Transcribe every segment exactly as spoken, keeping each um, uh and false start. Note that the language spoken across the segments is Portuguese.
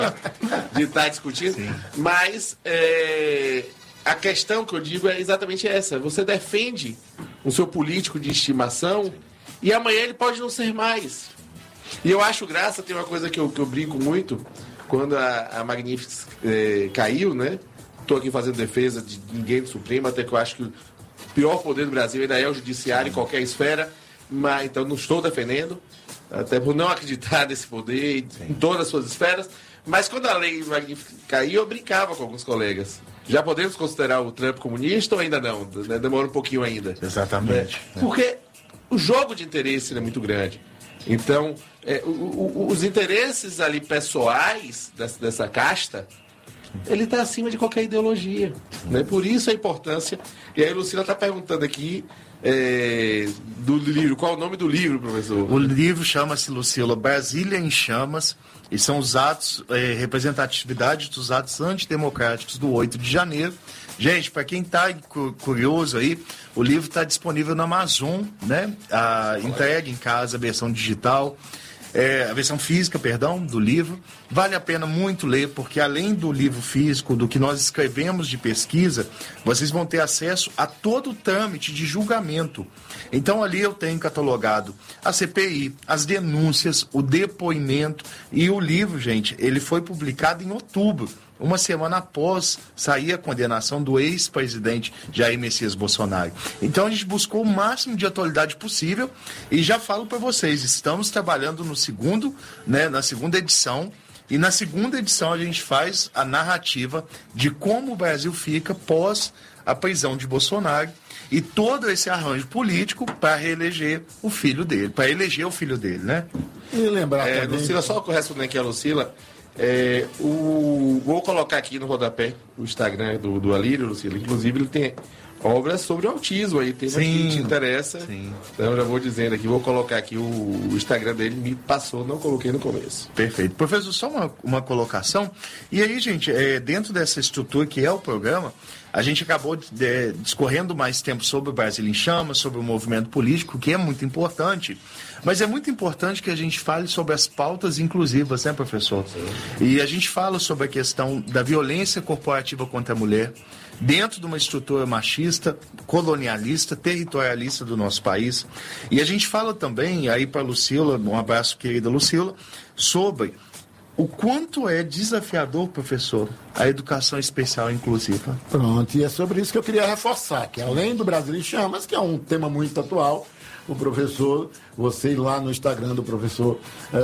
de estar discutindo. Sim. Mas é, a questão que eu digo é exatamente essa. Você defende o seu político de estimação e amanhã ele pode não ser mais. E eu acho graça, tem uma coisa que eu, que eu brinco muito, quando a, a Magnífica é, caiu, né? Estou aqui fazendo defesa de ninguém do Supremo, até que eu acho que o pior poder do Brasil ainda é o judiciário em qualquer esfera, mas então não estou defendendo, até por não acreditar nesse poder em todas as suas esferas. Mas quando a lei Magnífica caiu, eu brincava com alguns colegas. Já podemos considerar o Trump comunista ou ainda não? Demora um pouquinho ainda. Exatamente. Né? Porque o jogo de interesse é muito grande. Então, é, o, o, os interesses ali pessoais dessa, dessa casta, ele está acima de qualquer ideologia. Né? Por isso a importância. E aí a Lucila está perguntando aqui é, do livro. Qual é o nome do livro, professor? O livro chama-se, Lucila, Brasília em Chamas, e são os atos, é, representatividade dos atos antidemocráticos do oito de janeiro. Gente, para quem está curioso aí, o livro está disponível na Amazon, né? A, entregue em casa a versão digital. É, a versão física, perdão, do livro. Vale a pena muito ler, porque além do livro físico, do que nós escrevemos de pesquisa, vocês vão ter acesso a todo o trâmite de julgamento. Então ali eu tenho catalogado a C P I, as denúncias, o depoimento, e o livro, gente, ele foi publicado em outubro, uma semana após sair a condenação do ex-presidente Jair Messias Bolsonaro. Então a gente buscou o máximo de atualidade possível e já falo para vocês, estamos trabalhando no segundo, né, na segunda edição, e na segunda edição a gente faz a narrativa de como o Brasil fica pós a prisão de Bolsonaro e todo esse arranjo político para reeleger o filho dele, para eleger o filho dele, né? E lembrar é, também... Lucila, só correspondendo aqui a Lucila, É, o, vou colocar aqui no rodapé o Instagram do, do Alírio, Lucila. Inclusive, ele tem obras sobre o autismo aí, tema que te interessa. Sim. Então, já vou dizendo aqui, vou colocar aqui o, o Instagram dele, me passou, não coloquei no começo. Perfeito. Professor, só uma, uma colocação. E aí, gente, é, dentro dessa estrutura que é o programa, a gente acabou de, discorrendo mais tempo sobre o Brasil em Chamas, sobre o movimento político, que é muito importante. Mas é muito importante que a gente fale sobre as pautas inclusivas, né, professor? Sim. E a gente fala sobre a questão da violência corporativa contra a mulher, dentro de uma estrutura machista, colonialista, territorialista do nosso país. E a gente fala também, aí para a Lucila, um abraço, querida Lucila, sobre o quanto é desafiador, professor, a educação especial inclusiva. Pronto, e é sobre isso que eu queria reforçar, que além do Brasil em Chamas, que é um tema muito atual, o professor, você ir lá no Instagram do professor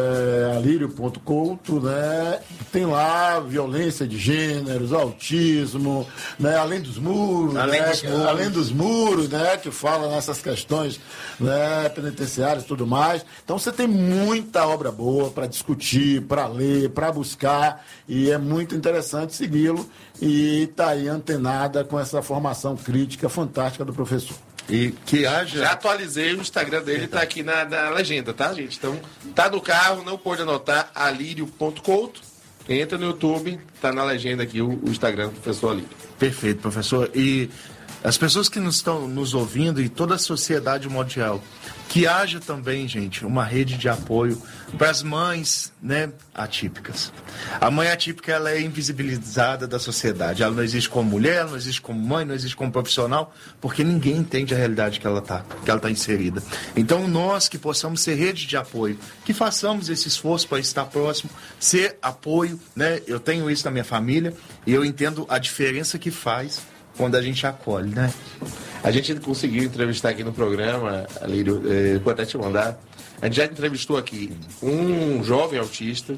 é, alírio ponto couto, né, tem lá violência de gêneros, autismo, né, além dos muros, além, né, dos, muros. além dos muros, né, que fala nessas questões, né, penitenciárias e tudo mais. Então você tem muita obra boa para discutir, para ler, para buscar, e é muito interessante segui-lo e estar tá aí antenada com essa formação crítica fantástica do professor. E que haja... Já atualizei o Instagram dele, tá aqui na, na legenda, tá, gente? Então, tá no carro, não pode anotar, alírio ponto couto. Entra no YouTube, tá na legenda aqui o, o Instagram do professor Alírio. Perfeito, professor. E as pessoas que nos estão nos ouvindo e toda a sociedade mundial, que haja também, gente, uma rede de apoio para as mães, né, atípicas. A mãe atípica, ela é invisibilizada da sociedade. Ela não existe como mulher, ela não existe como mãe, não existe como profissional, porque ninguém entende a realidade que ela está, que ela está inserida. Então, nós que possamos ser rede de apoio, que façamos esse esforço para estar próximo, ser apoio, né? Eu tenho isso na minha família e eu entendo a diferença que faz quando a gente acolhe, né? A gente conseguiu entrevistar aqui no programa, Alírio, eh, vou até te mandar. A gente já entrevistou aqui um jovem autista,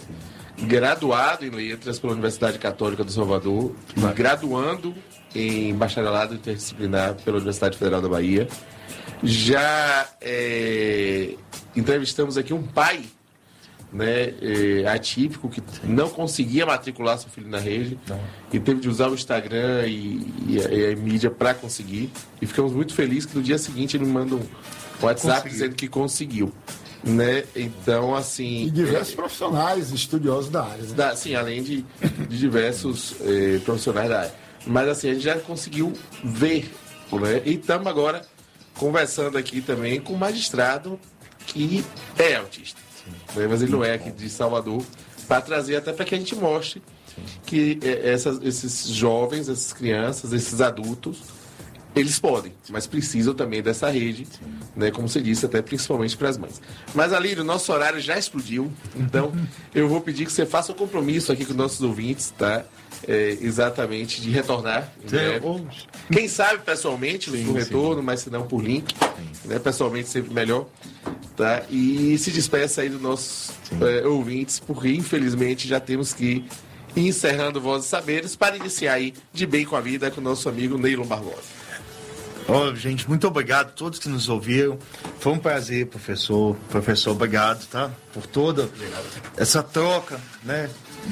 graduado em letras pela Universidade Católica do Salvador, Mas... graduando em bacharelado interdisciplinar pela Universidade Federal da Bahia. Já eh, entrevistamos aqui um pai, né, é, atípico, que não conseguia matricular seu filho na rede não. e teve de usar o Instagram e, e, a, e a mídia para conseguir, e ficamos muito felizes que no dia seguinte ele me manda um WhatsApp conseguiu. dizendo que conseguiu, né? Então, assim, e diversos é, profissionais estudiosos da área, né? da, sim, além de, de diversos é, profissionais da área, mas assim, a gente já conseguiu ver, né? E estamos agora conversando aqui também com um magistrado que é autista. Mas ele não é aqui de Salvador, para trazer até para que a gente mostre Sim. que é, essas, esses jovens, essas crianças, esses adultos, eles podem, mas precisam também dessa rede, né, como você disse, até principalmente para as mães. Mas, Alírio, nosso horário já explodiu, então eu vou pedir que você faça um compromisso aqui com nossos ouvintes, tá? É, exatamente, de retornar. Né? Quem sabe pessoalmente, sim, no retorno, sim. mas se não por link, né? Pessoalmente sempre melhor. Tá? E se despeça aí dos nossos é, ouvintes, porque infelizmente já temos que ir encerrando Vozes e Saberes para iniciar aí de bem com a vida com o nosso amigo Neylon Barbosa. Oh, gente, muito obrigado a todos que nos ouviram. Foi um prazer, professor. Professor, obrigado, tá? Por toda essa troca, né,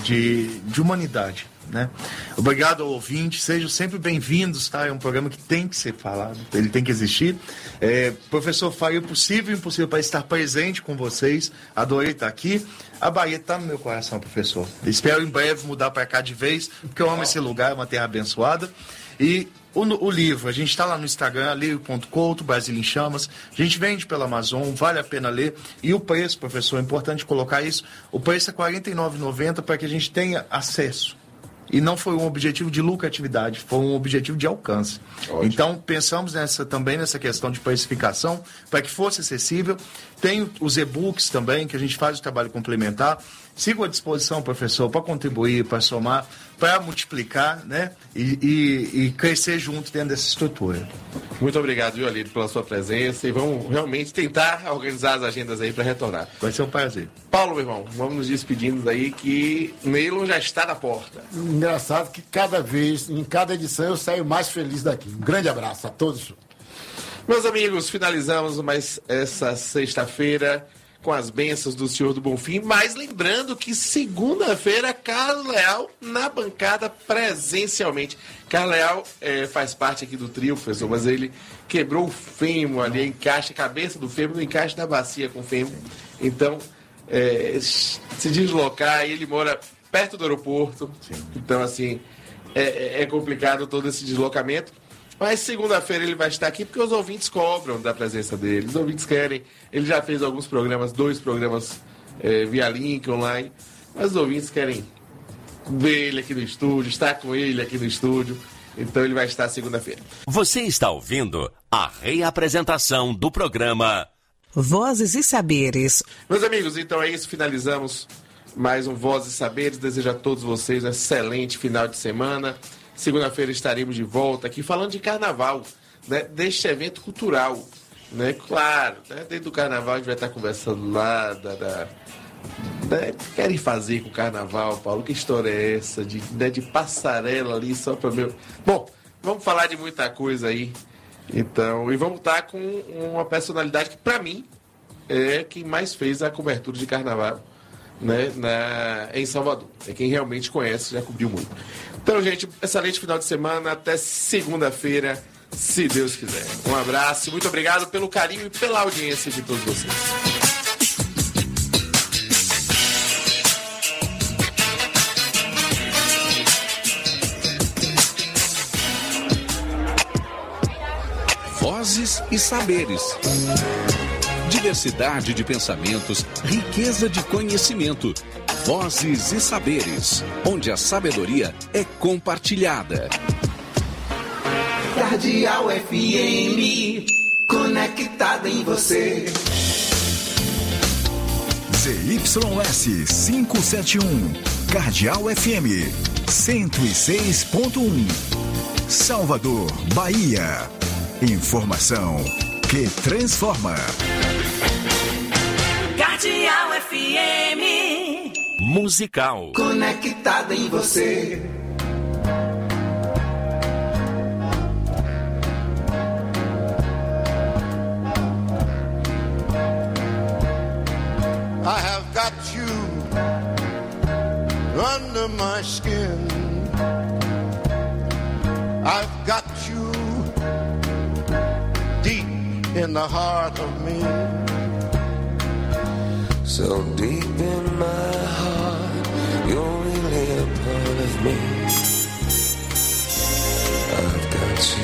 de, de humanidade, né? Obrigado ao ouvinte, sejam sempre bem-vindos, tá? É um programa que tem que ser falado, ele tem que existir. É, professor, faria o possível e impossível para estar presente com vocês. Adorei estar aqui. A Bahia está no meu coração, professor. Espero em breve mudar para cá de vez, porque eu amo esse lugar, é uma terra abençoada. E o, o livro, a gente está lá no Instagram, alírio ponto couto, Brasília em Chamas. A gente vende pela Amazon, vale a pena ler. E o preço, professor, é importante colocar isso. O preço é quarenta e nove reais e noventa centavos para que a gente tenha acesso. E não foi um objetivo de lucratividade, foi um objetivo de alcance. Ótimo. Então, pensamos nessa, também nessa questão de precificação, para que fosse acessível. Tem os e-books também, que a gente faz o trabalho complementar. Sigo à disposição, professor, para contribuir, para somar, para multiplicar, né? E, e, e crescer junto dentro dessa estrutura. Muito obrigado, viu, Alírio, pela sua presença. E vamos realmente tentar organizar as agendas aí para retornar. Vai ser um prazer. Paulo, meu irmão, vamos nos despedindo aí que Neylon já está na porta. Engraçado que cada vez, em cada edição, eu saio mais feliz daqui. Um grande abraço a todos. Meus amigos, finalizamos mais essa sexta-feira com as bênçãos do Senhor do Bonfim, mas lembrando que segunda-feira, Carlos Leal na bancada presencialmente. Carlos Leal é, faz parte aqui do trio, professor, mas ele quebrou o fêmur ali, encaixa a cabeça do fêmur no encaixe da bacia com o fêmur. Então, é, se deslocar, ele mora perto do aeroporto. Sim. Então, assim, é, é complicado todo esse deslocamento. Mas segunda-feira ele vai estar aqui porque os ouvintes cobram da presença dele. Os ouvintes querem. Ele já fez alguns programas, dois programas é, via link online. Mas os ouvintes querem ver ele aqui no estúdio, estar com ele aqui no estúdio. Então ele vai estar segunda-feira. Você está ouvindo a reapresentação do programa Vozes e Saberes. Meus amigos, então é isso. Finalizamos mais um Vozes e Saberes. Desejo a todos vocês um excelente final de semana. Segunda-feira estaremos de volta aqui falando de carnaval, né, deste evento cultural, né, claro, né, dentro do carnaval a gente vai estar conversando lá, da, da, né, querem fazer com o carnaval, Paulo, que história é essa, de, né, de passarela ali só para meu... Bom, vamos falar de muita coisa aí, então, e vamos estar com uma personalidade que para mim é quem mais fez a cobertura de carnaval, né, na, em Salvador, é quem realmente conhece, já cobriu muito. Então, gente, excelente final de semana. Até segunda-feira, se Deus quiser. Um abraço, muito obrigado pelo carinho e pela audiência de todos vocês. Vozes e Saberes. Diversidade de pensamentos, riqueza de conhecimento. Vozes e Saberes, onde a sabedoria é compartilhada. Cardeal F M, conectada em você. Z Y S quinhentos e setenta e um, Cardeal F M, cento e seis ponto um. Salvador, Bahia. Informação que transforma. Cardeal F M. Musical. Conectada em você. I have got you under my skin. I've got you deep in the heart of me. So deep in my heart, you're really a part of me. I've got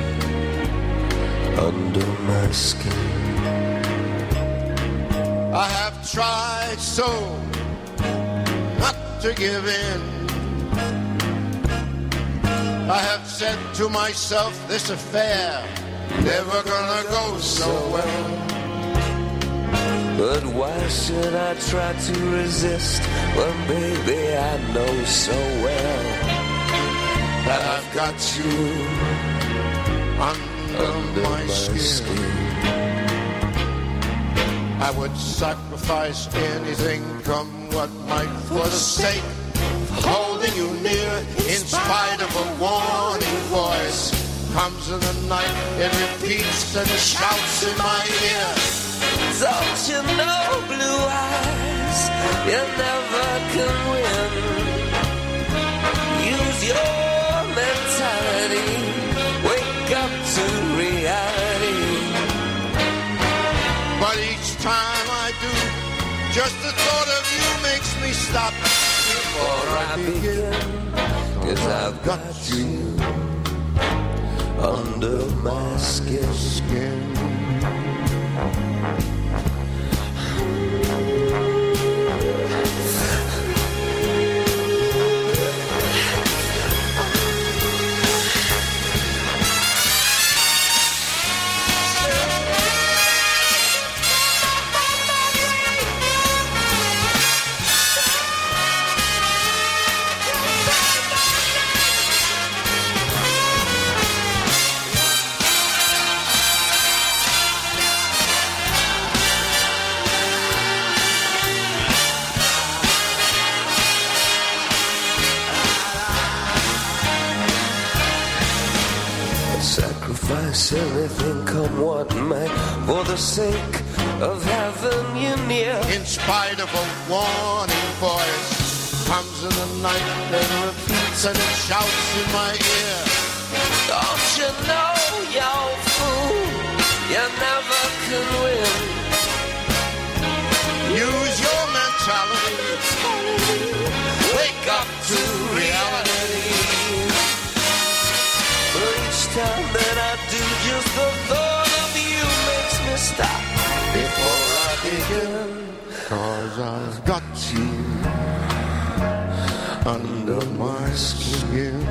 you under my skin. I have tried so to give in. I have said to myself, this affair never gonna go so well. But why should I try to resist when, baby, I know so well that I've got you under, under my, my skin. skin. I would sacrifice anything, come what might, for the sake of holding you near, in spite of a warning voice. Comes in the night, it repeats and shouts in my ear. Don't you know, blue eyes, you never can win. Use your mentality, wake up to reality. But each time I do, just the thought of you makes me stop before I begin. Cause I've got you under my skin. skin. Sacrifice anything, come what may, for the sake of having you near. In spite of a warning voice, comes in the night and repeats and it shouts in my ear. Don't you know, you fool, you never can win. Use your mentality, wake up to reality. Each time that I do, just the thought of you makes me stop before I begin. Cause I've got you under my skin,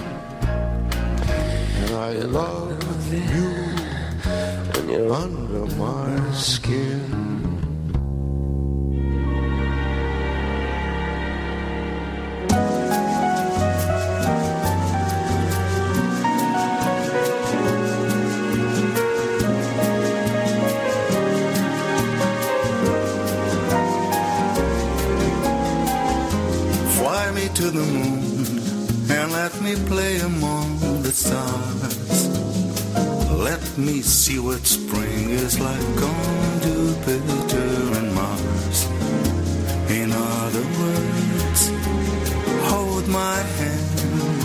and I love you when you're under my skin. To the moon and let me play among the stars. Let me see what spring is like on Jupiter and Mars. In other words, hold my hand.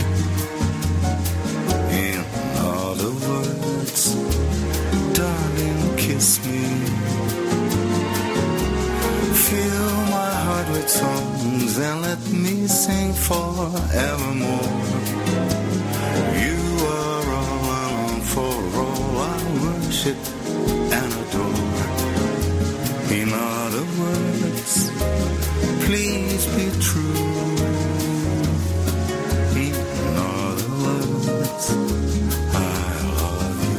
In other words, darling, kiss me. Fill my heart with songs and let me sing forevermore. You are all I long for, all I worship and adore. In other words, please be true. In other words, I love you.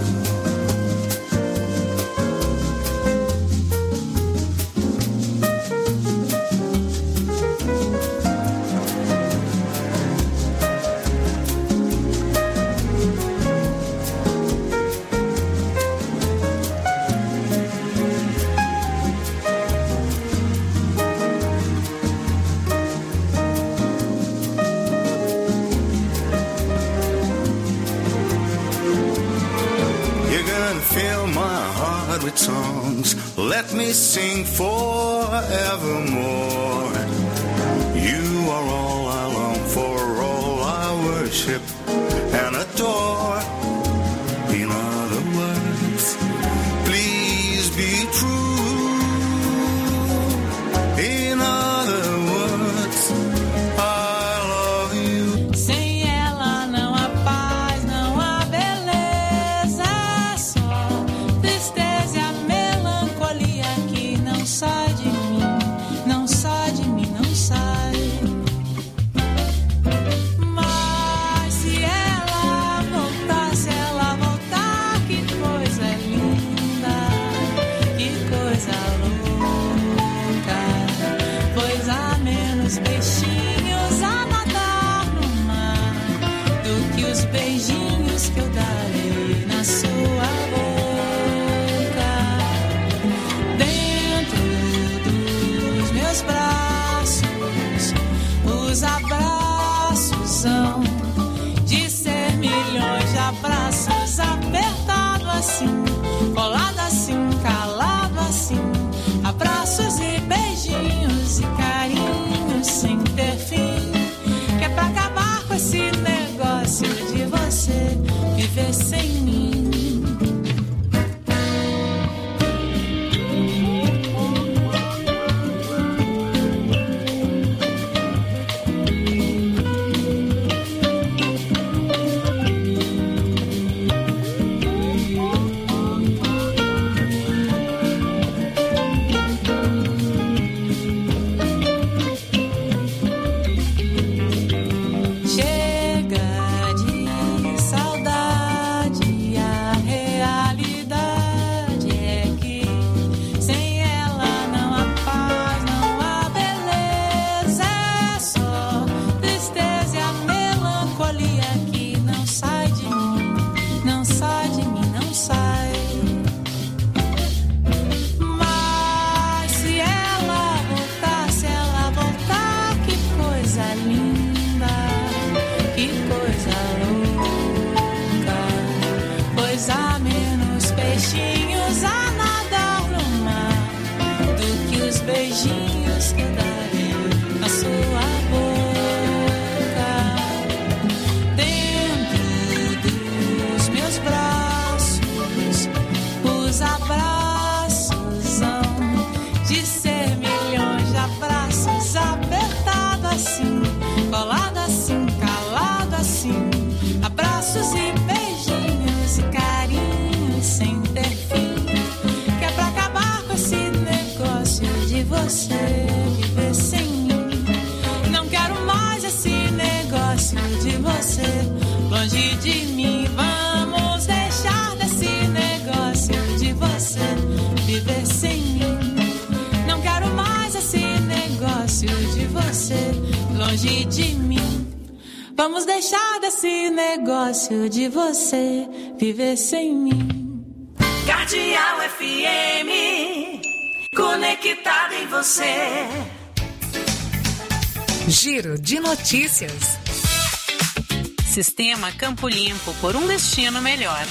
Fill my heart with songs, let me sing forevermore. You are all I long for, all I worship and adore. In other words, please be true. In other words, I love you. Sem ela não há paz, não há beleza, só tristeza e a melancolia que não sai de mim, não sai de mim, não sai. de ser milhões de abraços, apertado assim, colado assim, calado assim, abraços e beijinhos e carinhos sem ter fim, que é pra acabar com esse negócio de você viver sem mim. Longe de mim, vamos deixar desse negócio de você viver sem mim. Não quero mais esse negócio de você longe de mim. Vamos deixar desse negócio de você viver sem mim. Cardeal F M, conectado em você. Giro de notícias. Sistema Campo Limpo, por um destino melhor.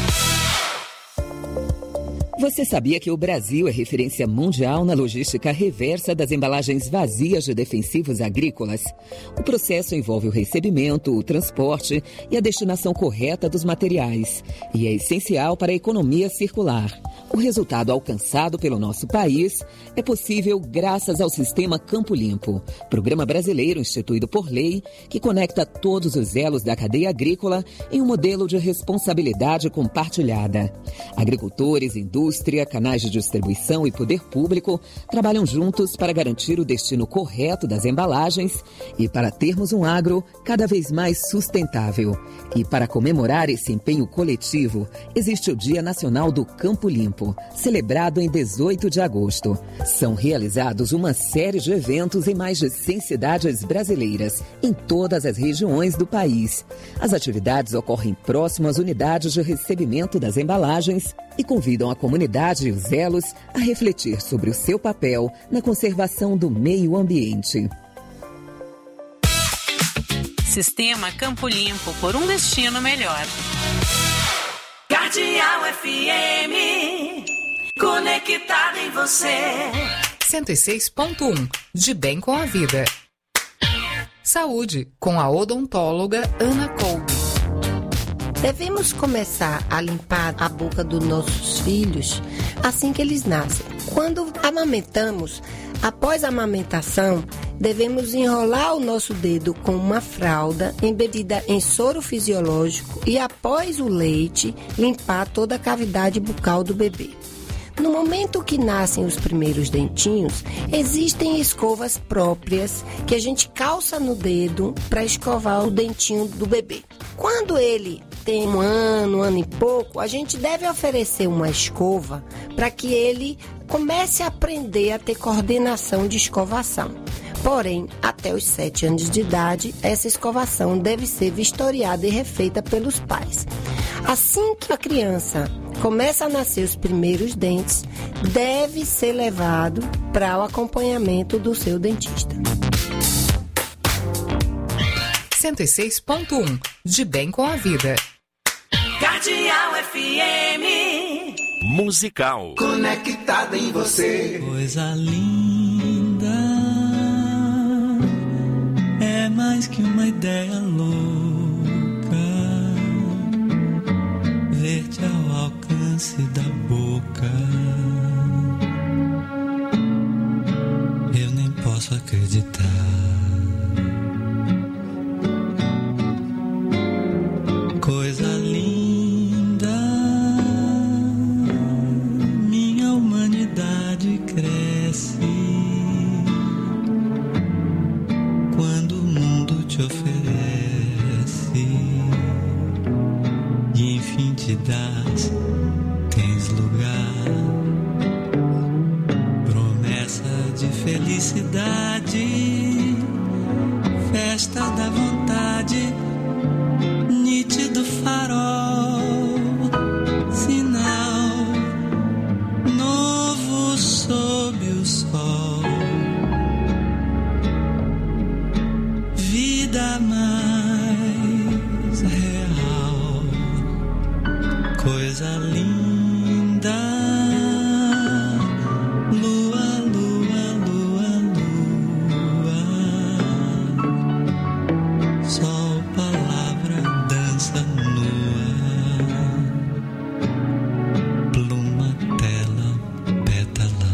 Você sabia que o Brasil é referência mundial na logística reversa das embalagens vazias de defensivos agrícolas? O processo envolve o recebimento, o transporte e a destinação correta dos materiais e é essencial para a economia circular. O resultado alcançado pelo nosso país é possível graças ao Sistema Campo Limpo, programa brasileiro instituído por lei que conecta todos os elos da cadeia agrícola em um modelo de responsabilidade compartilhada. Agricultores, indústria, canais de distribuição e poder público trabalham juntos para garantir o destino correto das embalagens e para termos um agro cada vez mais sustentável. E para comemorar esse empenho coletivo, existe o Dia Nacional do Campo Limpo, celebrado em dezoito de agosto. São realizados uma série de eventos em mais de cem cidades brasileiras, em todas as regiões do país. As atividades ocorrem próximo às unidades de recebimento das embalagens e convidam a comunidade e os elos a refletir sobre o seu papel na conservação do meio ambiente. Sistema Campo Limpo, por um destino melhor. Cardeal F M, conectado em você. cento e seis ponto um, de bem com a vida. Saúde, com a odontóloga Ana Colby. Devemos começar a limpar a boca dos nossos filhos assim que eles nascem. Quando amamentamos, após a amamentação, devemos enrolar o nosso dedo com uma fralda embebida em soro fisiológico e, após o leite, limpar toda a cavidade bucal do bebê. No momento que nascem os primeiros dentinhos, existem escovas próprias que a gente calça no dedo para escovar o dentinho do bebê. Quando ele tem um ano, um ano e pouco, a gente deve oferecer uma escova para que ele comece a aprender a ter coordenação de escovação. Porém, até os sete anos de idade, essa escovação deve ser vistoriada e refeita pelos pais. Assim que a criança começa a nascer os primeiros dentes, deve ser levado para o acompanhamento do seu dentista. cento e seis ponto um, de bem com a vida. Cardeal F M. Musical. Conectada em você. Coisa linda. É mais que uma ideia louca. Ver-te ao alcance da boca. Eu nem posso acreditar. Coisa linda, minha humanidade cresce quando o mundo te oferece e enfim te dás, tens lugar, promessa de felicidade, festa da vontade. Nítido farol, sinal novo sob o sol, vida mais real, coisa linda, lua, lua, lua, lua, sol, palavra, dança nua, pluma, tela, pétala,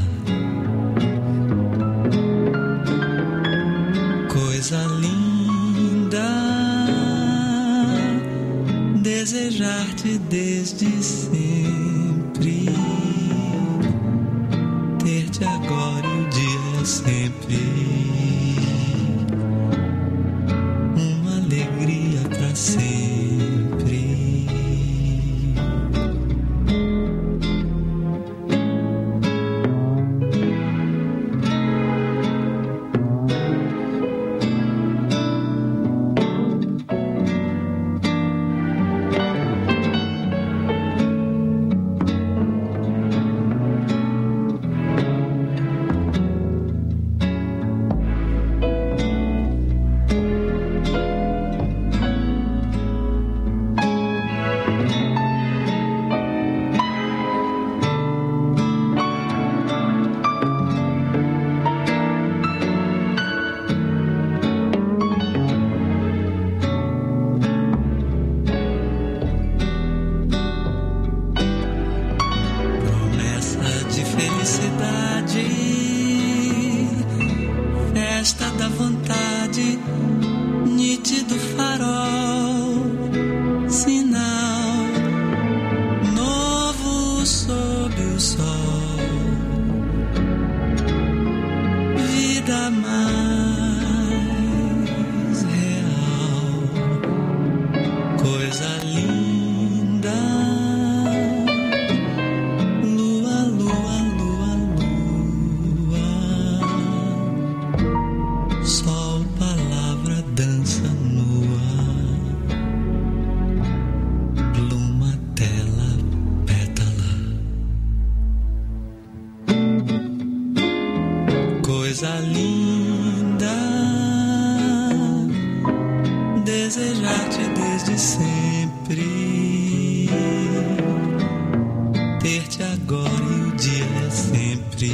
coisa linda, desejar-te desde sempre, ter-te agora e o dia é sempre uma alegria pra sempre. Coisa linda, desejar-te desde sempre, ter-te agora e o dia é sempre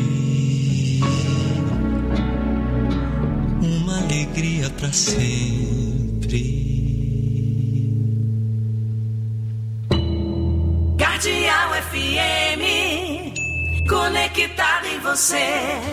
uma alegria pra sempre. Cardeal F M, conectado em você.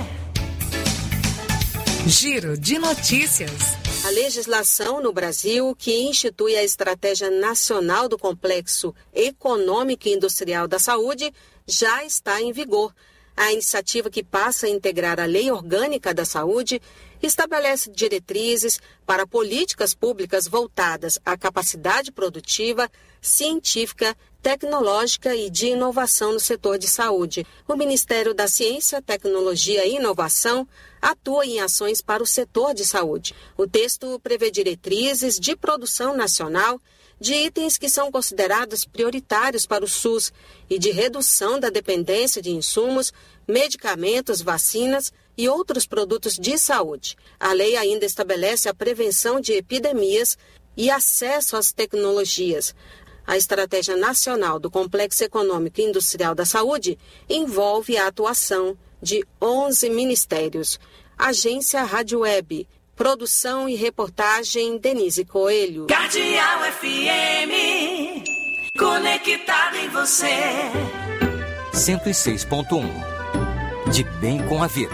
Giro de notícias. A legislação no Brasil que institui a Estratégia Nacional do Complexo Econômico e Industrial da Saúde já está em vigor. A iniciativa, que passa a integrar a Lei Orgânica da Saúde, estabelece diretrizes para políticas públicas voltadas à capacidade produtiva, científica, tecnológica e de inovação no setor de saúde. O Ministério da Ciência, Tecnologia e Inovação atua em ações para o setor de saúde. O texto prevê diretrizes de produção nacional de itens que são considerados prioritários para o SUS e de redução da dependência de insumos, medicamentos, vacinas e outros produtos de saúde. A lei ainda estabelece a prevenção de epidemias e acesso às tecnologias. A Estratégia Nacional do Complexo Econômico e Industrial da Saúde envolve a atuação de onze ministérios. Agência Rádio Web. Produção e reportagem Denise Coelho. Cardeal F M, conectado em você. cento e seis ponto um. De bem com a vida.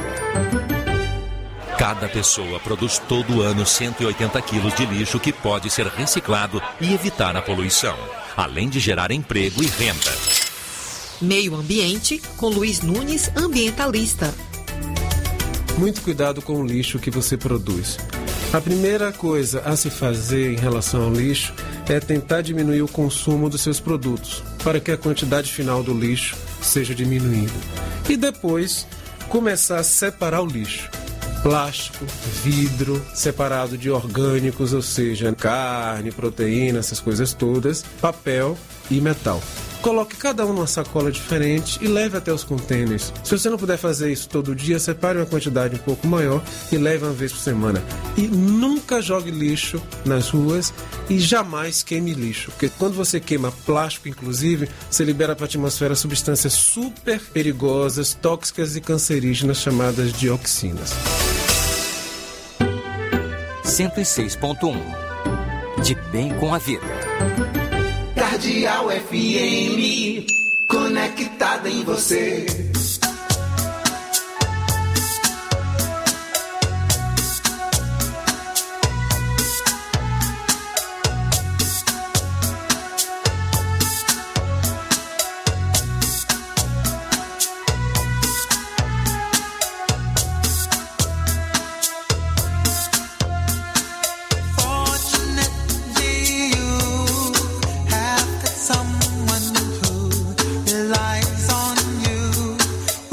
Cada pessoa produz todo ano cento e oitenta quilos de lixo que pode ser reciclado e evitar a poluição, além de gerar emprego e renda. Meio Ambiente, com Luiz Nunes, ambientalista. Muito cuidado com o lixo que você produz. A primeira coisa a se fazer em relação ao lixo é tentar diminuir o consumo dos seus produtos, para que a quantidade final do lixo seja diminuída. E depois, começar a separar o lixo. Plástico, vidro, separado de orgânicos, ou seja, carne, proteína, essas coisas todas, papel e metal. Coloque cada um numa sacola diferente e leve até os contêineres. Se você não puder fazer isso todo dia, separe uma quantidade um pouco maior e leve uma vez por semana. E nunca jogue lixo nas ruas e jamais queime lixo. Porque quando você queima plástico, inclusive, você libera para a atmosfera substâncias super perigosas, tóxicas e cancerígenas chamadas dioxinas. cento e seis ponto um. De bem com a vida. Cardeal F M, conectada em você. Someone who relies on you.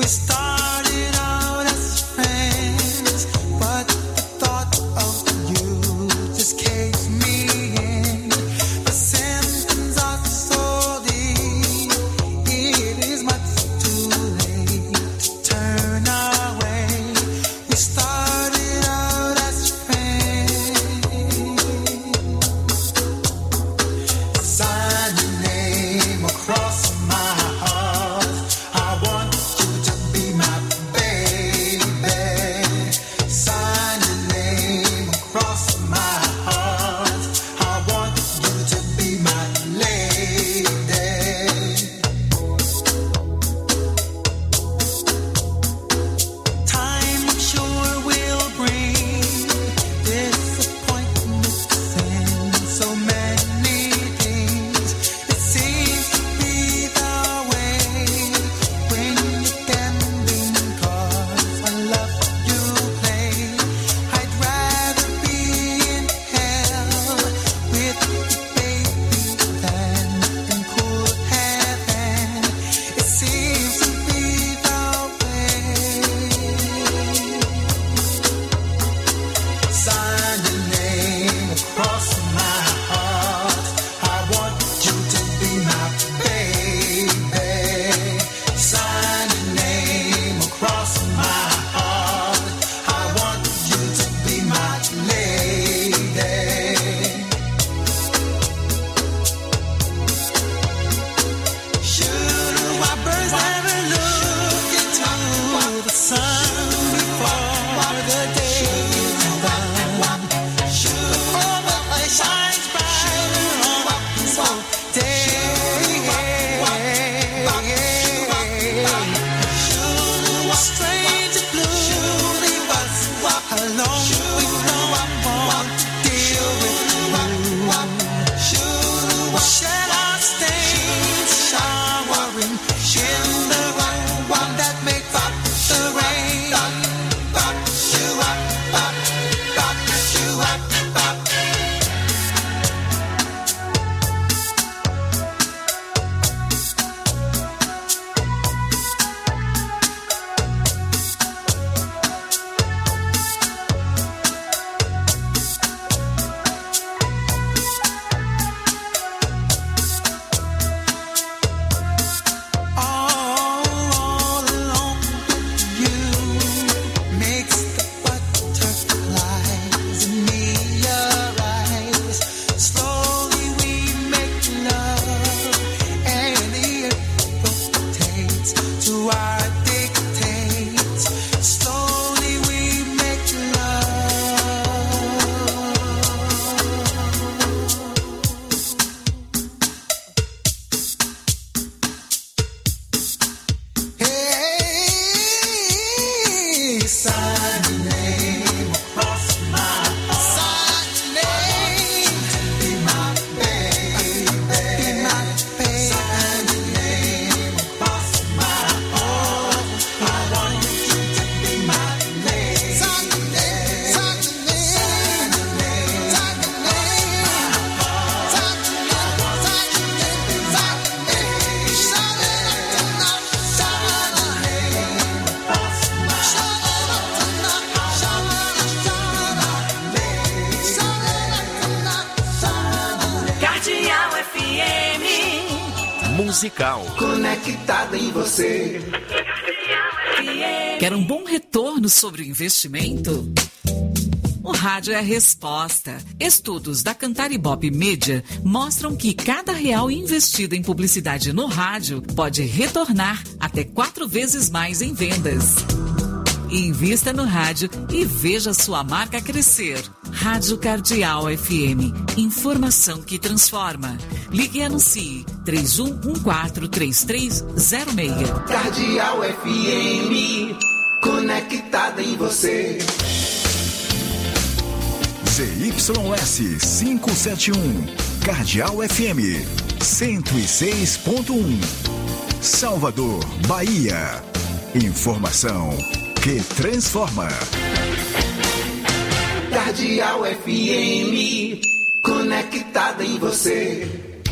musical. Conectada em você. Quer um bom retorno sobre o investimento? O rádio é a resposta. Estudos da Cantar Ibope Media mostram que cada real investido em publicidade no rádio pode retornar até quatro vezes mais em vendas. Invista no rádio e veja sua marca crescer. Rádio Cardeal F M. Informação que transforma. Ligue e anuncie três um um quatro, três três zero seis. Cardeal F M. Conectada em você. Z Y S quinhentos e setenta e um. Cardeal F M. cento e seis ponto um. Salvador, Bahia. Informação que transforma. Cardeal F M, conectada em você.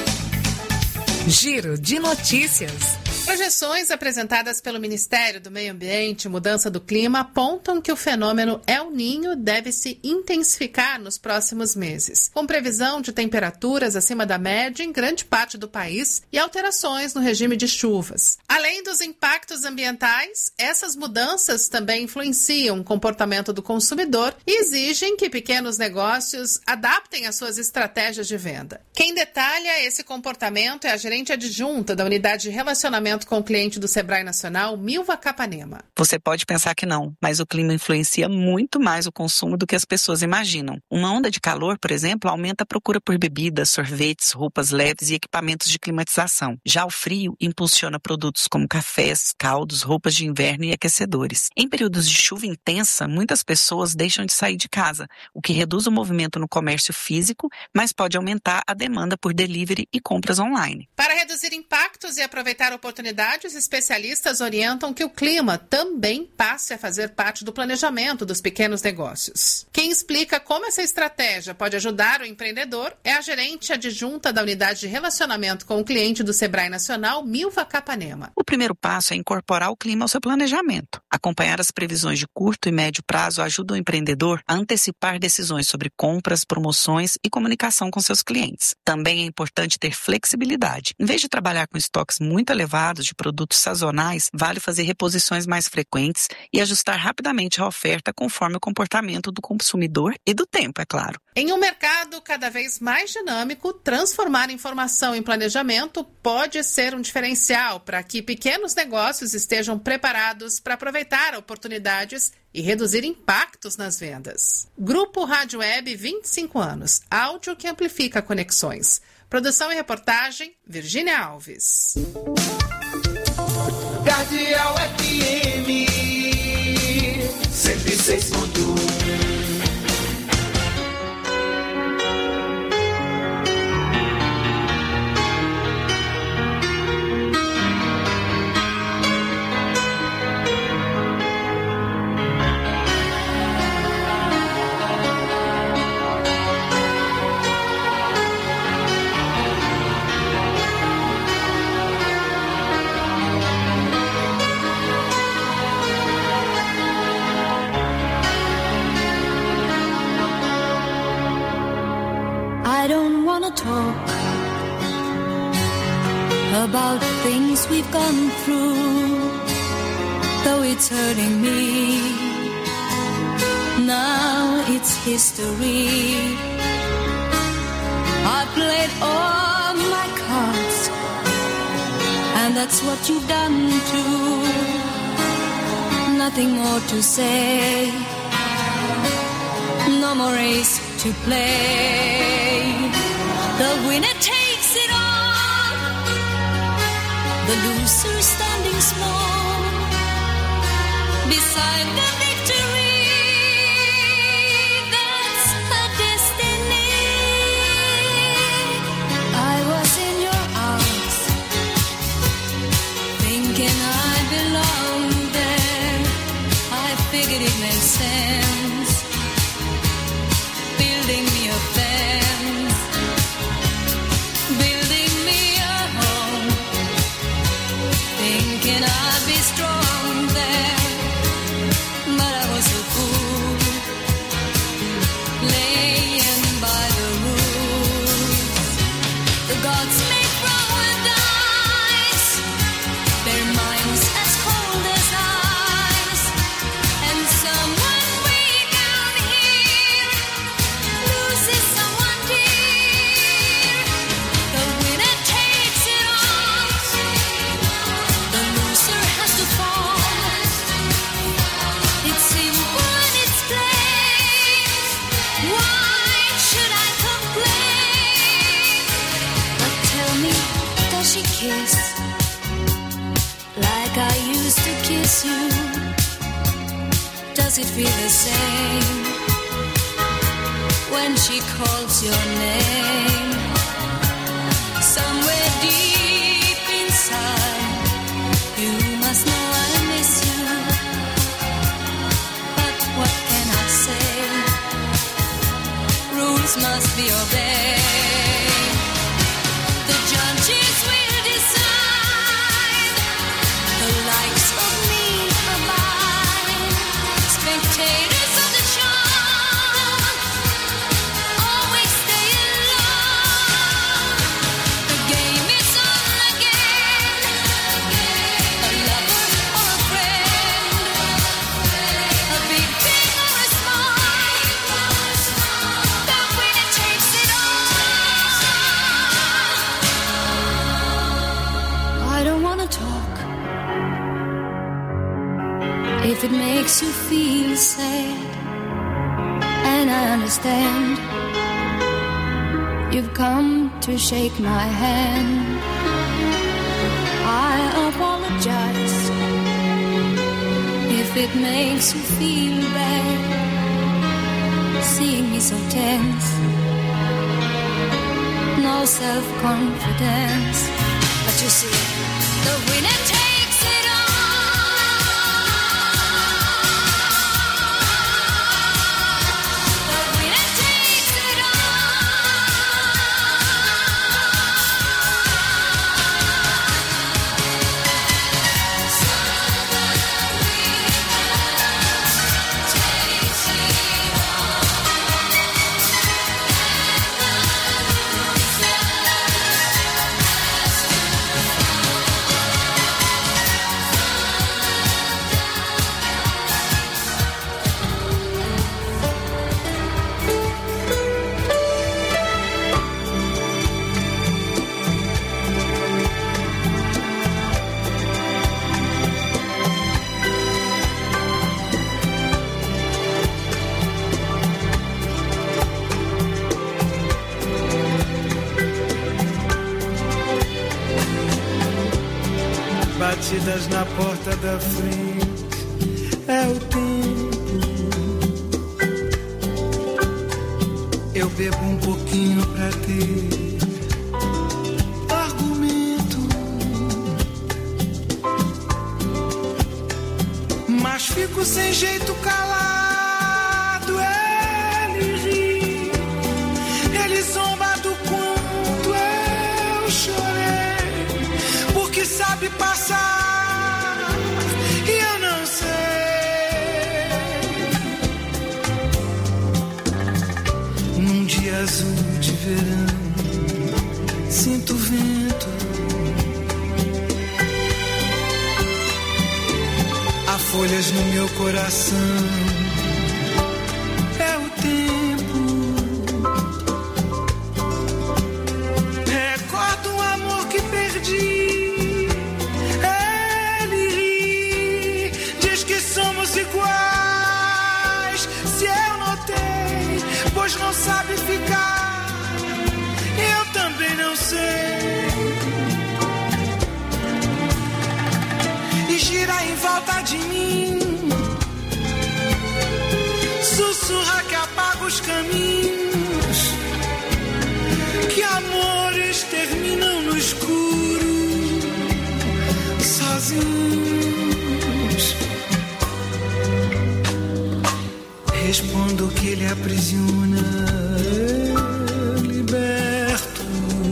Giro de notícias. Projeções apresentadas pelo Ministério do Meio Ambiente e Mudança do Clima apontam que o fenômeno El Niño deve se intensificar nos próximos meses, com previsão de temperaturas acima da média em grande parte do país e alterações no regime de chuvas. Além dos impactos ambientais, essas mudanças também influenciam o comportamento do consumidor e exigem que pequenos negócios adaptem as suas estratégias de venda. Quem detalha esse comportamento é a gerente adjunta da Unidade de Relacionamento com o Cliente do Sebrae Nacional, Milva Capanema. Você pode pensar que não, mas o clima influencia muito mais o consumo do que as pessoas imaginam. Uma onda de calor, por exemplo, aumenta a procura por bebidas, sorvetes, roupas leves e equipamentos de climatização. Já o frio impulsiona produtos como cafés, caldos, roupas de inverno e aquecedores. Em períodos de chuva intensa, muitas pessoas deixam de sair de casa, o que reduz o movimento no comércio físico, mas pode aumentar a demanda por delivery e compras online. Para reduzir impactos e aproveitar oportunidades, especialistas orientam que o clima também passe a fazer parte do planejamento dos pequenos negócios. Quem explica como essa estratégia pode ajudar o empreendedor é a gerente adjunta da Unidade de Relacionamento com o Cliente do Sebrae Nacional, Milva Capanema. O primeiro passo é incorporar o clima ao seu planejamento. Acompanhar as previsões de curto e médio prazo ajuda o empreendedor a antecipar decisões sobre compras, promoções e comunicação com seus clientes. Também é importante ter flexibilidade. Em vez de trabalhar com estoques muito elevados de produtos sazonais, vale fazer reposições mais frequentes e ajustar rapidamente a oferta conforme o comportamento do consumidor e do tempo, é claro. Em um mercado cada vez mais dinâmico, transformar informação em planejamento pode ser um diferencial para que pequenos negócios estejam preparados para aproveitar oportunidades e reduzir impactos nas vendas. Grupo Rádio Web, vinte e cinco anos. Áudio que amplifica conexões. Produção e reportagem, Virgínia Alves. Cardeal F M cento e seis ponto um. I don't wanna talk about things we've gone through, though it's hurting me. Now it's history. I played all my cards, and that's what you've done too. Nothing more to say, no more race to play. The winner takes it all, the loser standing small beside the victory. That's her destiny. I was in your arms, thinking I belonged there. I figured it made sense, building me a fence, building me a home, thinking I'd be strong there. miss you. Does it feel the same when she calls your name? Somewhere deep inside, you must know I miss you. But what can I say? Rules must be obeyed. The judges will decide the likes of me or mine. Spectators of the show always stay in love. The game is on again. A lover or a friend, a big thing or a small, the winner takes it all. I don't wanna talk if it makes you feel sad, and I understand. You've come to shake my hand. I apologize if it makes you feel bad, seeing me so tense, no self-confidence. But you see, the winner takes it all. Batidas na porta da frente, é o tempo. Eu bebo um pouquinho pra ter argumento, mas fico sem jeito calado. Ele ri, ele zomba do quanto eu chorei, porque sabe passar e eu não sei. Num dia azul de verão, sinto o vento, há folhas no meu coração. É o tempo, recordo um amor que perdi. Iguais, se eu notei, pois não sabe ficar, eu também não sei. E gira em volta de mim, sussurra que apaga os caminhos, que amores terminam no escuro, sozinhos. Respondo que ele aprisiona, eu liberto,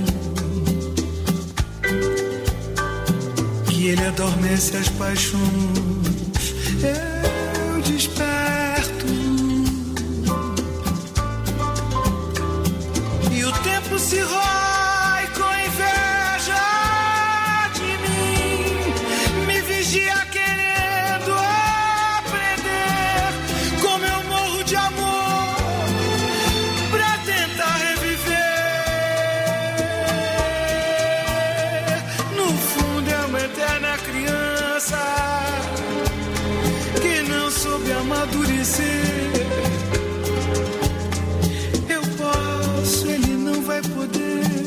que ele adormece as paixões, eu desperto, e o tempo se rói com inveja de mim, me vigia querendo aprender como eu morro de amor pra tentar reviver. No fundo é uma eterna criança que não soube amadurecer. Eu posso, ele não vai poder.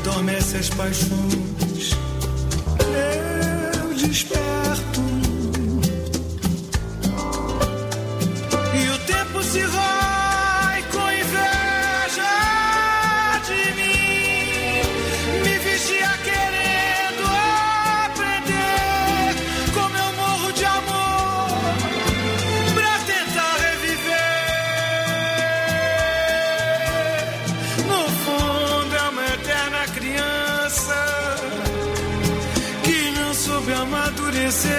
adormece as paixões, eu desperto. E o tempo se vai com inveja de mim, me vigia querendo aprender como eu morro de amor pra tentar reviver. No fundo é uma eterna criança que não soube amadurecer.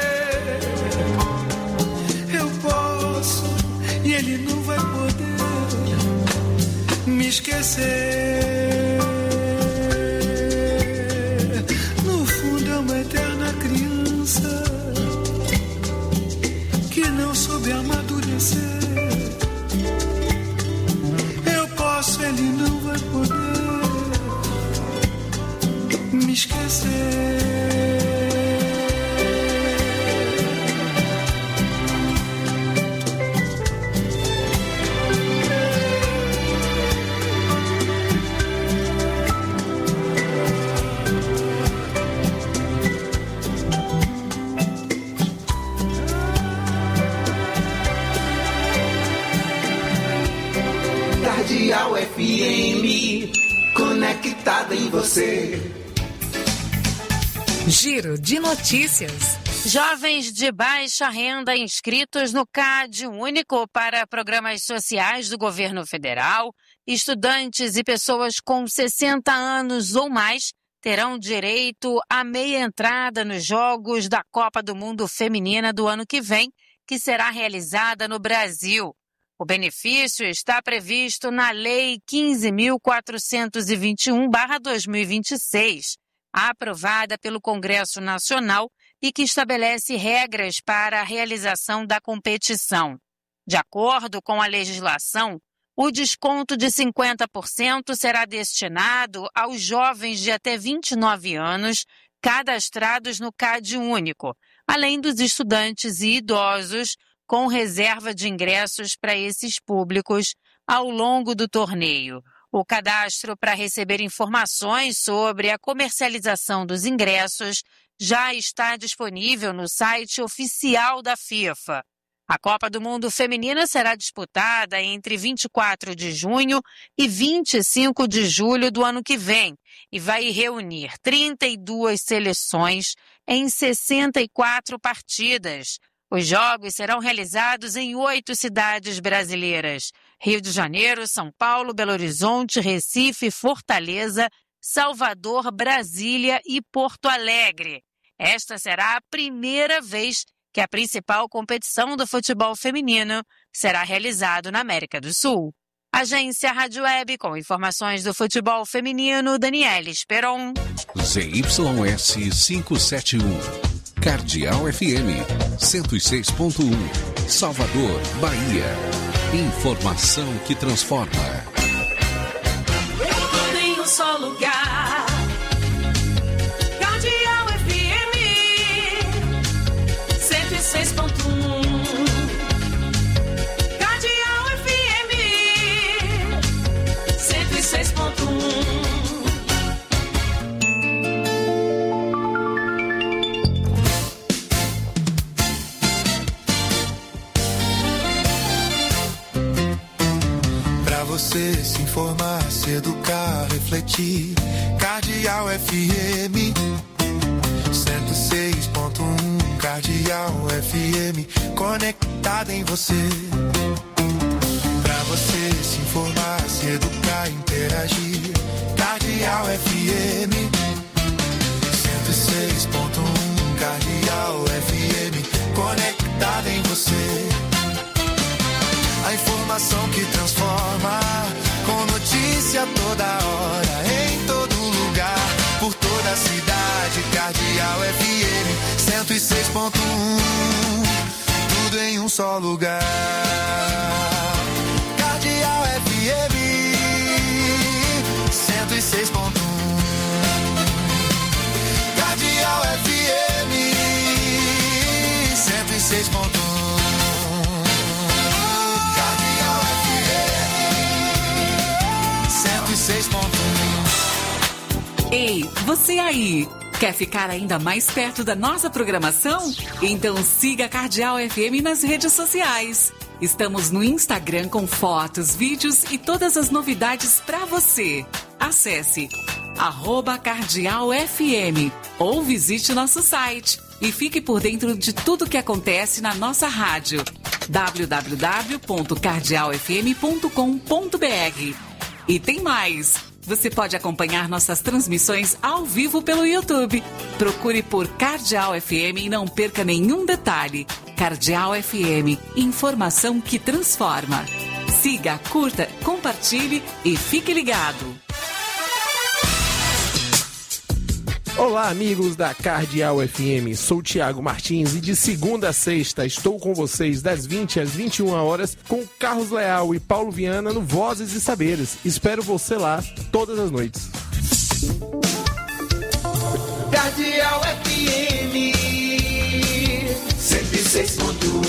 Eu posso e ele não vai poder me esquecer. No fundo é uma eterna criança que não soube amadurecer. Eu posso, ele não vai poder me esquecer. Cardeal F M, conectada em você. Giro de notícias. Jovens de baixa renda inscritos no CAD único para programas sociais do governo federal, estudantes e pessoas com sessenta anos ou mais terão direito à meia entrada nos Jogos da Copa do Mundo Feminina do ano que vem, que será realizada no Brasil. O benefício está previsto na Lei quinze mil quatrocentos e vinte e um barra dois mil e vinte e seis, aprovada pelo Congresso Nacional e que estabelece regras para a realização da competição. De acordo com a legislação, o desconto de cinquenta por cento será destinado aos jovens de até vinte e nove anos cadastrados no CAD único, além dos estudantes e idosos com reserva de ingressos para esses públicos ao longo do torneio. O cadastro para receber informações sobre a comercialização dos ingressos já está disponível no site oficial da FIFA. A Copa do Mundo Feminina será disputada entre vinte e quatro de junho e vinte e cinco de julho do ano que vem e vai reunir trinta e duas seleções em sessenta e quatro partidas. Os jogos serão realizados em oito cidades brasileiras: Rio de Janeiro, São Paulo, Belo Horizonte, Recife, Fortaleza, Salvador, Brasília e Porto Alegre. Esta será a primeira vez que a principal competição do futebol feminino será realizada na América do Sul. Agência Rádio Web, com informações do futebol feminino, Daniela Esperon. Z Y S quinhentos e setenta e um. Cardeal F M, cento e seis ponto um, Salvador, Bahia. Informação que transforma. Tudo em um só lugar. Cardeal F M, cento e seis ponto um. Cardeal F M, cento e seis ponto um. Você se informar, se educar, refletir. Cardeal F M cento e seis ponto um. Cardeal F M, conectada em você. Pra você se informar, se educar, interagir. Cardeal F M cento e seis ponto um. Cardeal F M, conectada em você. A informação que transforma, com notícia toda hora, em todo lugar, por toda a cidade. Cardeal F M cento e seis ponto um, tudo em um só lugar. Cardeal F M cento e seis ponto um. Cardeal F M cento e seis ponto um. Cardeal F M cento e seis ponto um. Ei, você aí! Quer ficar ainda mais perto da nossa programação? Então siga a Cardeal F M nas redes sociais. Estamos no Instagram com fotos, vídeos e todas as novidades para você. Acesse arroba Cardeal F M ou visite nosso site e fique por dentro de tudo que acontece na nossa rádio. w w w ponto cardeal f m ponto com ponto b r. E tem mais! Você pode acompanhar nossas transmissões ao vivo pelo YouTube. Procure por Cardeal F M e não perca nenhum detalhe. Cardeal F M, informação que transforma. Siga, curta, compartilhe e fique ligado. Olá, amigos da Cardeal F M. Sou Tiago Martins e de segunda a sexta estou com vocês das vinte às vinte e uma horas com Carlos Leal e Paulo Viana no Vozes e Saberes. Espero você lá todas as noites. Cardeal F M cento e seis ponto um.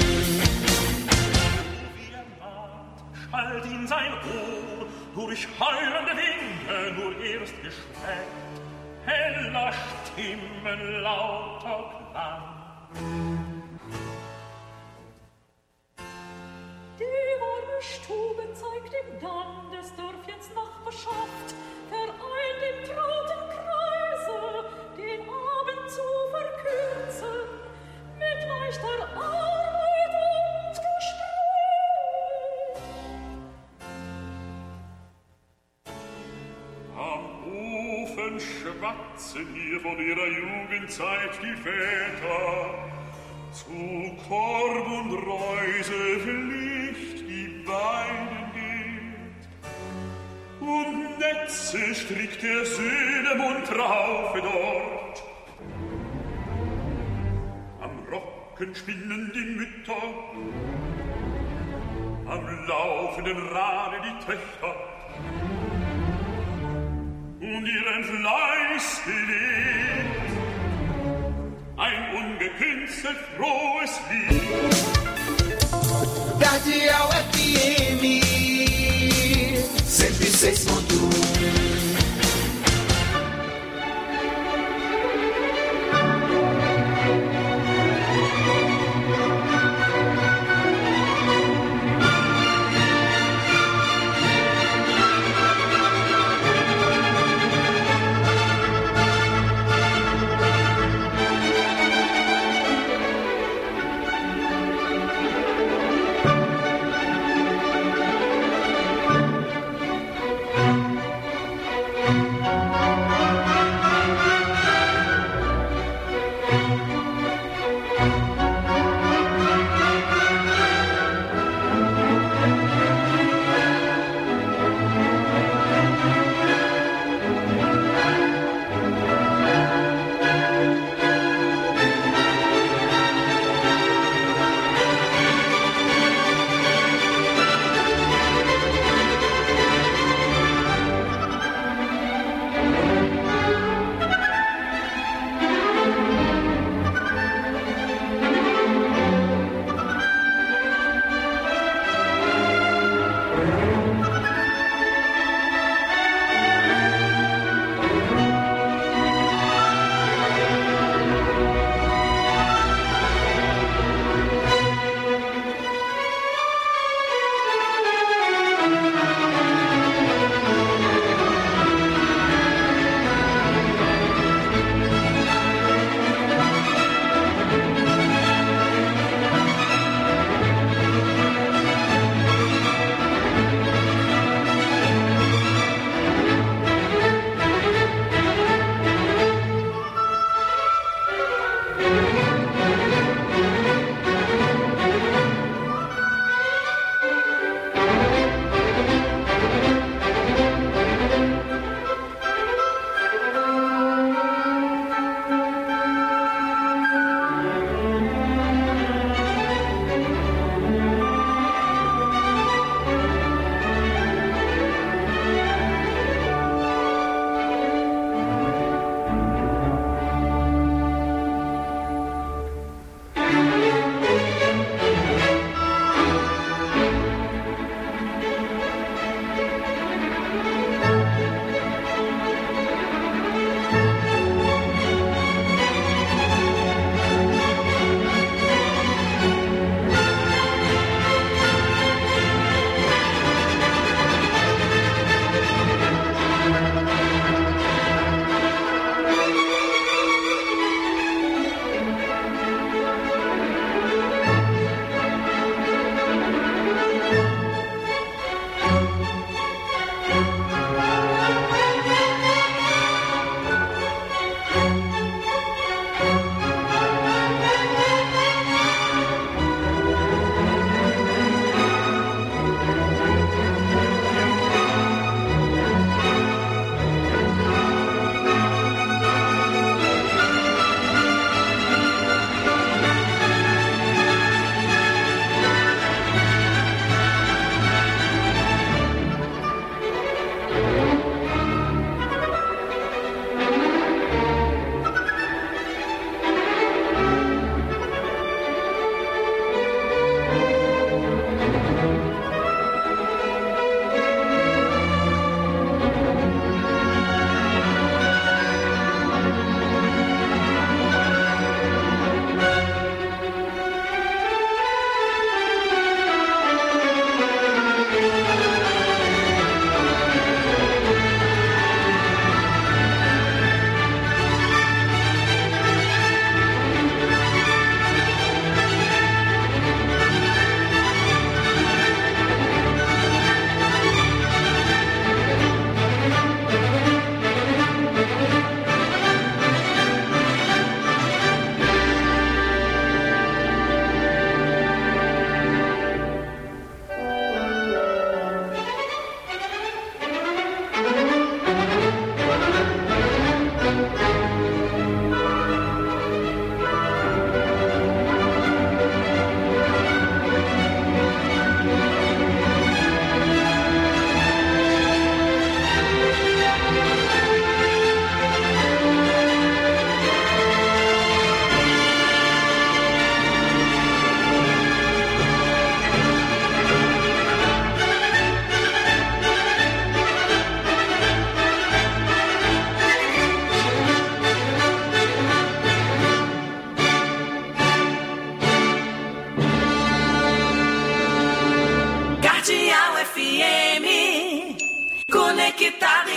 Schallt in sein Ohr durch heulende Winde nur erst geschmeckt. Heller Stimmen lauter Klang. Die warme Stube zeigt ihm dann des Dörfchens Nachbarschaft, vereint im trauten Kreise, den Abend zu verkürzen, mit leichter Arbeit und Gespräch. Am Ofen schwatzen hier von ihrer Jugendzeit die Väter. Zu Korb und Reuse Pflicht die Beine geht. Und Netze strickt der Söhne munter Haufe dort. Am Rocken spinnen die Mütter, am laufenden Rade die Töchter. Und ihren Fleiß lebt ein ungekünstet frohes Lied. Cardeal F M cento e seis ponto um.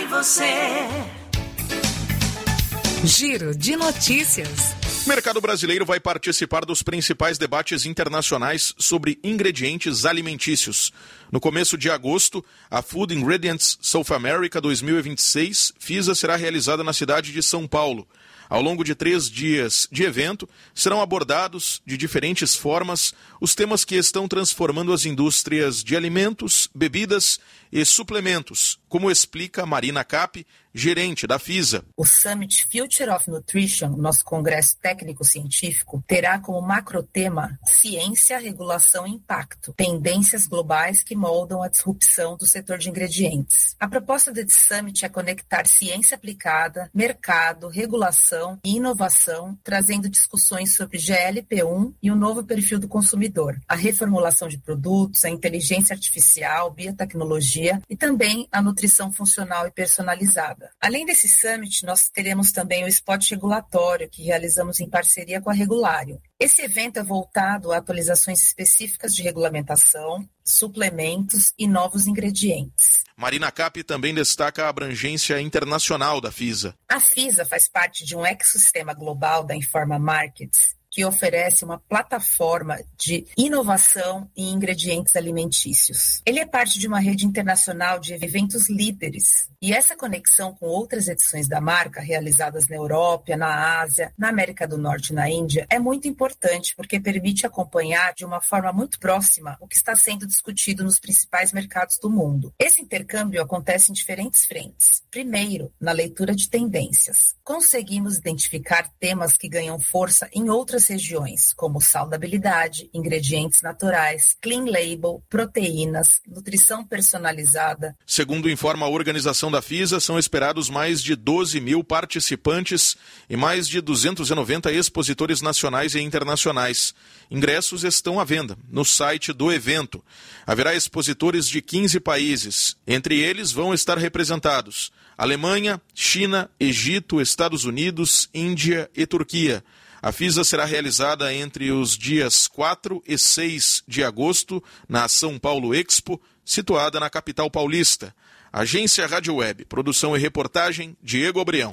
e você. Giro de notícias. O mercado brasileiro vai participar dos principais debates internacionais sobre ingredientes alimentícios. No começo de agosto, a Food Ingredients South America dois mil e vinte e seis, FISA, será realizada na cidade de São Paulo. Ao longo de três dias de evento, serão abordados, de diferentes formas, os temas que estão transformando as indústrias de alimentos, bebidas e suplementos, como explica Marina Cap, gerente da FISA. O Summit Future of Nutrition, nosso congresso técnico-científico, terá como macrotema ciência, regulação e impacto, tendências globais que moldam a disrupção do setor de ingredientes. A proposta desse Summit é conectar ciência aplicada, mercado, regulação e inovação, trazendo discussões sobre G L P um e o novo perfil do consumidor, a reformulação de produtos, a inteligência artificial, biotecnologia e também a nutrição funcional e personalizada. Além desse summit, nós teremos também o spot regulatório, que realizamos em parceria com a Regulário. Esse evento é voltado a atualizações específicas de regulamentação, suplementos e novos ingredientes. Marina Cap também destaca a abrangência internacional da FISA. A FISA faz parte de um ecossistema global da Informa Markets, que oferece uma plataforma de inovação em ingredientes alimentícios. Ele é parte de uma rede internacional de eventos líderes. E essa conexão com outras edições da marca, realizadas na Europa, na Ásia, na América do Norte e na Índia, é muito importante porque permite acompanhar de uma forma muito próxima o que está sendo discutido nos principais mercados do mundo. Esse intercâmbio acontece em diferentes frentes. Primeiro, na leitura de tendências. Conseguimos identificar temas que ganham força em outras regiões, como saudabilidade, ingredientes naturais, clean label, proteínas, nutrição personalizada. Segundo informa a organização da FISA, são esperados mais de doze mil participantes e mais de duzentos e noventa expositores nacionais e internacionais. Ingressos estão à venda no site do evento. Haverá expositores de quinze países. Entre eles vão estar representados Alemanha, China, Egito, Estados Unidos, Índia e Turquia. A FISA será realizada entre os dias quatro e seis de agosto na São Paulo Expo, situada na capital paulista. Agência Rádio Web, produção e reportagem, Diego Abrião.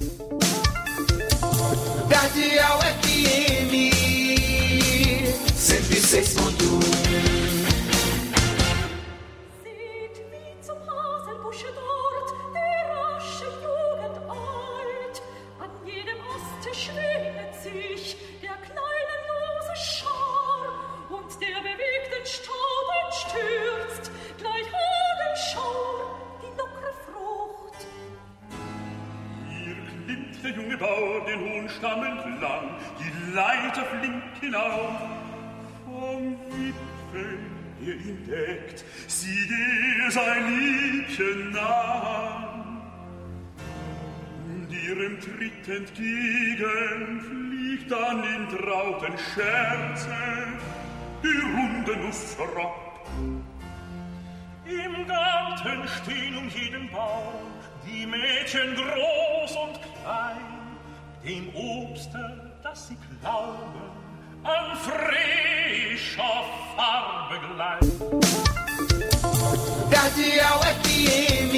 Cardeal F M cento e seis ponto um. Der junge Bauer den hohen Stamm entlang, die Leiter flink hinauf. Vom Wipfel, der ihn deckt, sieht er sein Liebchen nah. Und ihrem Tritt entgegen fliegt dann in trauten Scherze die runde Nuss herab. Im Garten stehen um jeden Baum die Mädchen groß und klein, dem Obste, das sie glauben, an frischer Farbe gleich. Cardeal F M